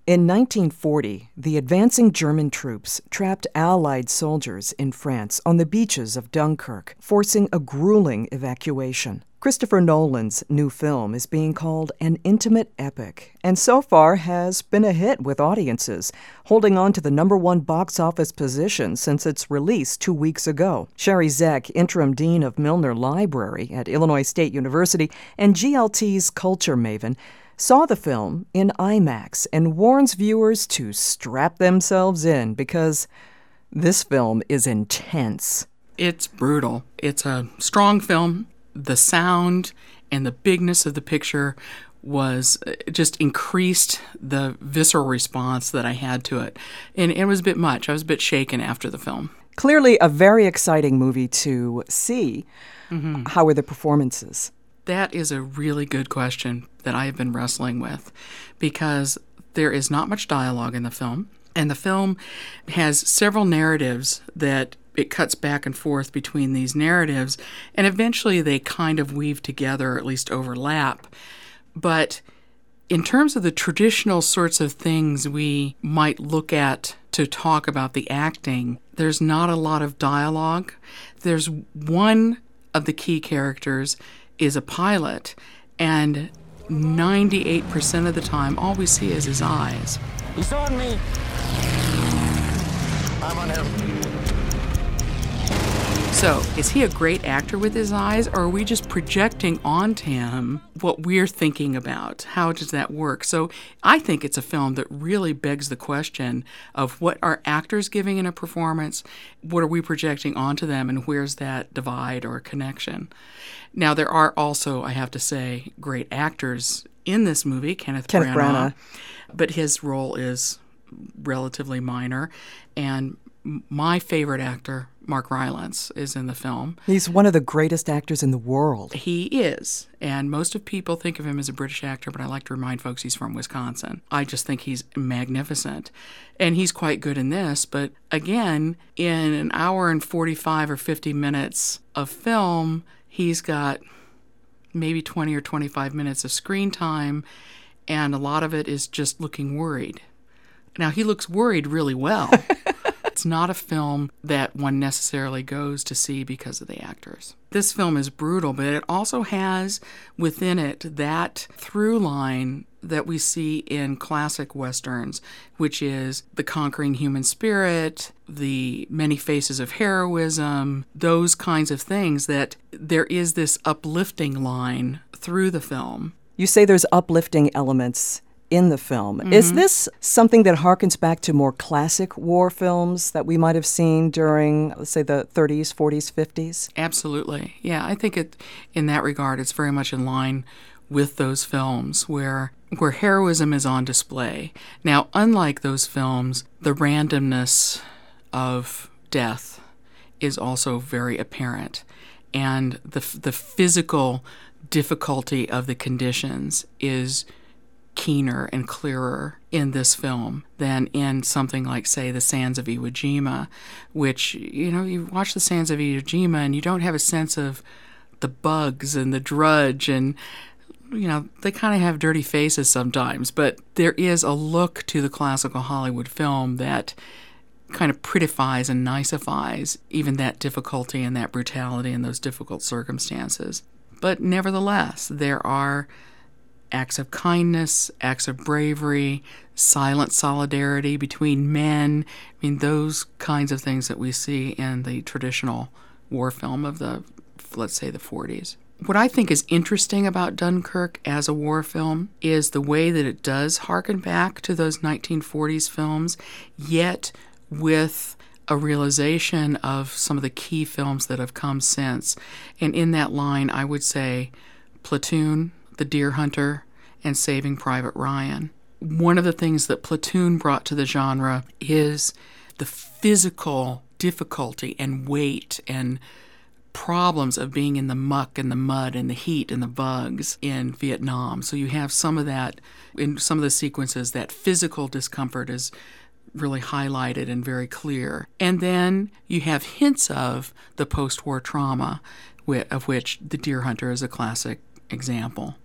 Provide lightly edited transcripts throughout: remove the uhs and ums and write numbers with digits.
In 1940, the advancing German troops trapped Allied soldiers in France on the beaches of Dunkirk, forcing a grueling evacuation. Christopher Nolan's new film is being called an intimate epic, and so far has been a hit with audiences, holding on to the #1 box office position since its release 2 weeks ago. Sherry Zeck, interim dean of Milner Library at Illinois State University and GLT's culture maven, saw the film in IMAX and warns viewers to strap themselves in because this film is intense. It's brutal. It's a strong film. The sound and the bigness of the picture was just increased the visceral response that I had to it. And it was a bit much. I was a bit shaken after the film. Clearly a very exciting movie to see. Mm-hmm. How were the performances? That is a really good question that I have been wrestling with because there is not much dialogue in the film, and the film has several narratives that it cuts back and forth between these narratives, and eventually they kind of weave together, or at least overlap. But in terms of the traditional sorts of things we might look at to talk about the acting, there's not a lot of dialogue. There's one of the key characters is a pilot, and 98% of the time, all we see is his eyes. He's on me. I'm on him. So, is he a great actor with his eyes, or are we just projecting onto him what we're thinking about? How does that work? So, I think it's a film that really begs the question of what are actors giving in a performance, what are we projecting onto them, and where's that divide or connection? Now, there are also, I have to say, great actors in this movie, Kenneth Branagh, but his role is relatively minor, and my favorite actor, Mark Rylance, is in the film. He's one of the greatest actors in the world. He is, and most of people think of him as a British actor, but I like to remind folks he's from Wisconsin. I just think he's magnificent, and he's quite good in this, but again, in an hour and 45 or 50 minutes of film, he's got maybe 20 or 25 minutes of screen time, and a lot of it is just looking worried. Now, he looks worried really well. It's not a film that one necessarily goes to see because of the actors. This film is brutal, but it also has within it that through line that we see in classic Westerns, which is the conquering human spirit, the many faces of heroism, those kinds of things, that there is this uplifting line through the film. You say there's uplifting elements in the film. Mm-hmm. Is this something that harkens back to more classic war films that we might have seen during, let's say, the 30s, 40s, 50s? Absolutely. Yeah, I think in that regard, it's very much in line with those films where heroism is on display. Now, unlike those films, the randomness of death is also very apparent, and the physical difficulty of the conditions is keener and clearer in this film than in something like, say, The Sands of Iwo Jima, which, you watch The Sands of Iwo Jima and you don't have a sense of the bugs and the drudge, and, they kind of have dirty faces sometimes, but there is a look to the classical Hollywood film that kind of prettifies and niceifies even that difficulty and that brutality and those difficult circumstances. But nevertheless, there are acts of kindness, acts of bravery, silent solidarity between men. I mean, those kinds of things that we see in the traditional war film of the, let's say, the 40s. What I think is interesting about Dunkirk as a war film is the way that it does harken back to those 1940s films, yet with a realization of some of the key films that have come since. And in that line, I would say Platoon, The Deer Hunter, and Saving Private Ryan. One of the things that Platoon brought to the genre is the physical difficulty and weight and problems of being in the muck and the mud and the heat and the bugs in Vietnam. So you have some of that in some of the sequences. That physical discomfort is really highlighted and very clear. And then you have hints of the post-war trauma, of which The Deer Hunter is a classic example.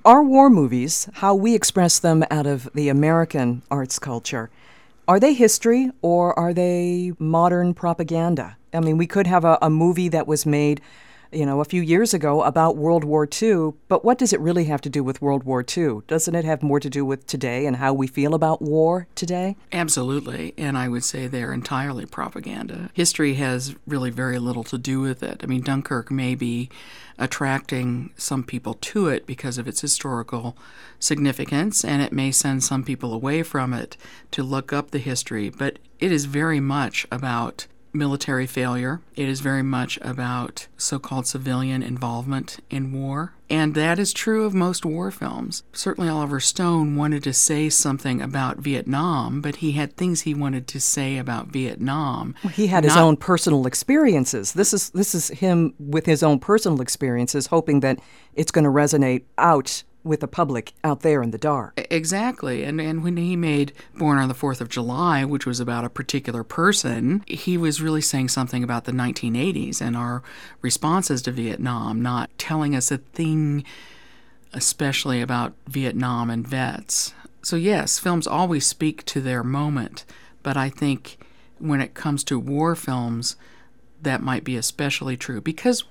Our war movies, how we express them out of the American arts culture, are they history or are they modern propaganda? I mean, we could have a movie that was made, a few years ago about World War II, but what does it really have to do with World War II? Doesn't it have more to do with today and how we feel about war today? Absolutely, and I would say they're entirely propaganda. History has really very little to do with it. I mean, Dunkirk may be attracting some people to it because of its historical significance, and it may send some people away from it to look up the history, but it is very much about military failure. It is very much about so-called civilian involvement in war. And that is true of most war films. Certainly Oliver Stone wanted to say something about Vietnam, but he had things he wanted to say about Vietnam. Well, he had his own personal experiences. This is him with his own personal experiences, hoping that it's going to resonate out with the public out there in the dark. Exactly. And when he made Born on the 4th of July, which was about a particular person, he was really saying something about the 1980s and our responses to Vietnam, not telling us a thing especially about Vietnam and vets. So yes, films always speak to their moment, but I think when it comes to war films, that might be especially true because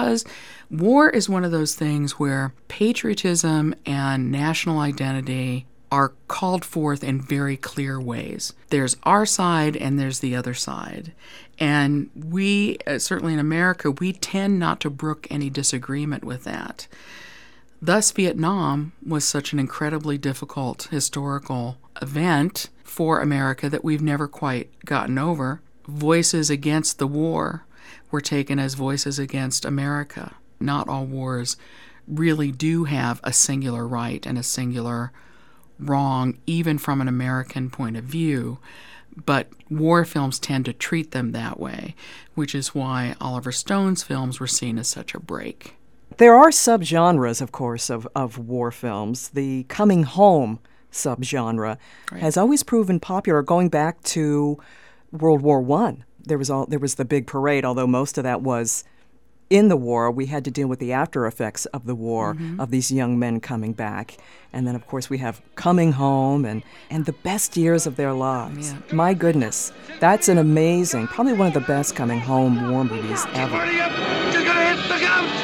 war is one of those things where patriotism and national identity are called forth in very clear ways. There's our side and there's the other side. And we, certainly in America, we tend not to brook any disagreement with that. Thus, Vietnam was such an incredibly difficult historical event for America that we've never quite gotten over. Voices against the war were taken as voices against America. Not all wars really do have a singular right and a singular wrong, even from an American point of view, but war films tend to treat them that way, which is why Oliver Stone's films were seen as such a break. There are subgenres, of course, of war films. The coming home subgenre has always proven popular, going back to World War I. There was the big parade, although most of that was in the war. We had to deal with the after effects of the war, of these young men coming back. And then, of course, we have coming home and the best years of their lives. Yeah. My goodness, that's an amazing, probably one of the best coming home war movies ever. You're gonna hit the count!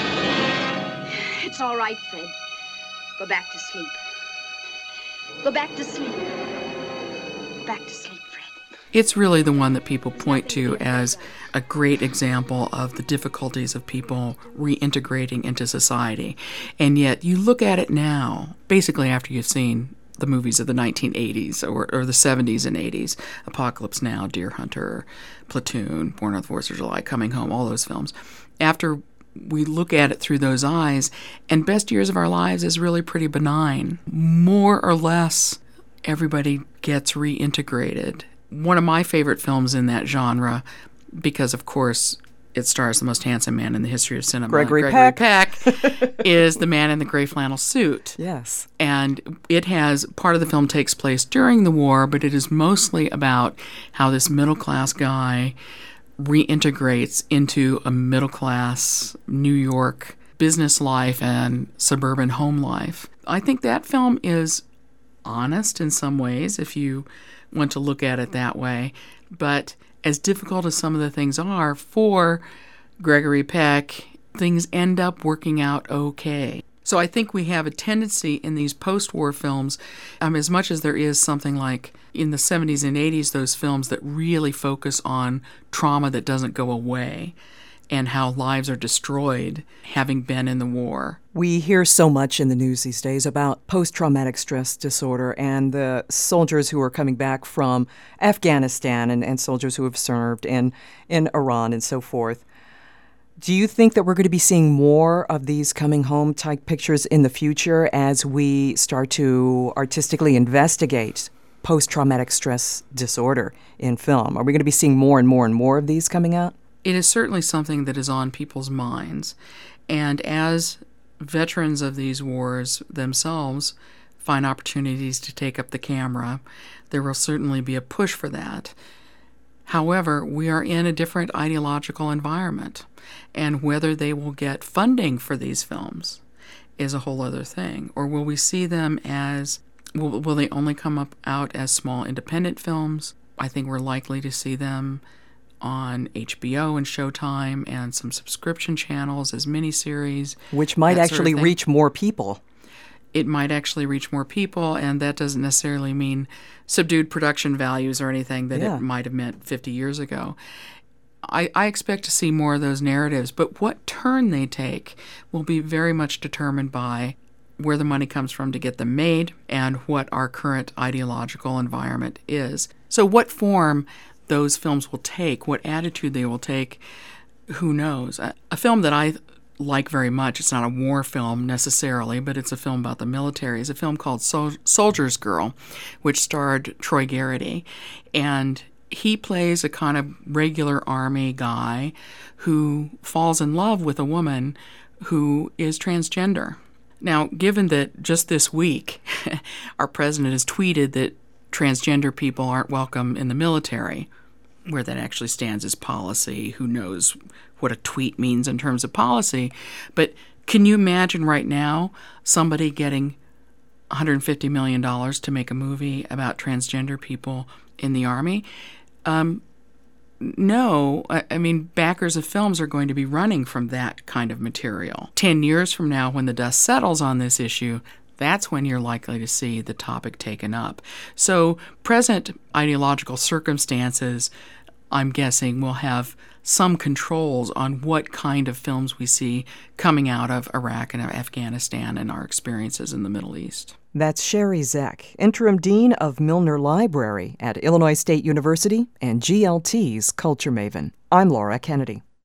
It's all right, Fred. Go back to sleep. Go back to sleep. Back to sleep, Fred. It's really the one that people point to as a great example of the difficulties of people reintegrating into society. And yet you look at it now, basically after you've seen the movies of the 1980s or the 70s and 80s, Apocalypse Now, Deer Hunter, Platoon, Born on the 4th of July, Coming Home, all those films. After we look at it through those eyes, and Best Years of Our Lives is really pretty benign. More or less, everybody gets reintegrated. One of my favorite films in that genre, because of course it stars the most handsome man in the history of cinema, Gregory Peck, is The Man in the Gray Flannel Suit. Yes. And it has, part of the film takes place during the war, but it is mostly about how this middle-class guy reintegrates into a middle-class New York business life and suburban home life. I think that film is honest in some ways, if you want to look at it that way. But as difficult as some of the things are for Gregory Peck, things end up working out okay. So I think we have a tendency in these post-war films, as much as there is something like in the 70s and 80s, those films that really focus on trauma that doesn't go away and how lives are destroyed having been in the war. We hear so much in the news these days about post-traumatic stress disorder and the soldiers who are coming back from Afghanistan and soldiers who have served in Iran and so forth. Do you think that we're going to be seeing more of these coming home type pictures in the future as we start to artistically investigate post-traumatic stress disorder in film? Are we going to be seeing more and more and more of these coming out? It is certainly something that is on people's minds. And as veterans of these wars themselves find opportunities to take up the camera, there will certainly be a push for that. However, we are in a different ideological environment, and whether they will get funding for these films is a whole other thing. Or will we see them as, will they only come out as small independent films? I think we're likely to see them on HBO and Showtime and some subscription channels as miniseries. Which might actually reach more people. It might actually reach more people, and that doesn't necessarily mean subdued production values or anything that it might have meant 50 years ago. I expect to see more of those narratives, but what turn they take will be very much determined by where the money comes from to get them made and what our current ideological environment is. So what form those films will take, what attitude they will take, who knows? A film that I like very much, it's not a war film necessarily, but it's a film about the military, is a film called Soldier's Girl, which starred Troy Garrity. And he plays a kind of regular Army guy who falls in love with a woman who is transgender. Now, given that just this week our president has tweeted that transgender people aren't welcome in the military, where that actually stands as policy, who knows what a tweet means in terms of policy. But can you imagine right now somebody getting $150 million to make a movie about transgender people in the Army? No. I mean, backers of films are going to be running from that kind of material. 10 years from now, when the dust settles on this issue, that's when you're likely to see the topic taken up. So present ideological circumstances, I'm guessing, will have some controls on what kind of films we see coming out of Iraq and Afghanistan and our experiences in the Middle East. That's Sherry Zeck, Interim Dean of Milner Library at Illinois State University and GLT's Culture Maven. I'm Laura Kennedy.